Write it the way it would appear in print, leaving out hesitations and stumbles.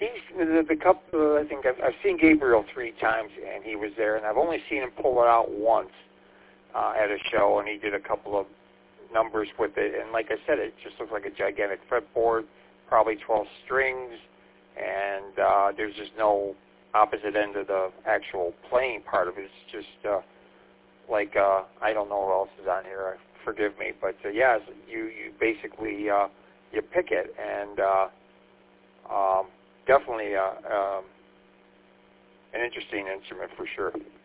the couple. I think I've seen Gabriel 3 times, and he was there, and I've only seen him pull it out once at a show, and he did a couple of numbers with it. And like I said, it just looks like a gigantic fretboard, probably 12 strings, and there's just no opposite end of the actual playing part of it. It's just like I don't know what else is on here. Forgive me, but yeah, you basically you pick it, and definitely an interesting instrument for sure.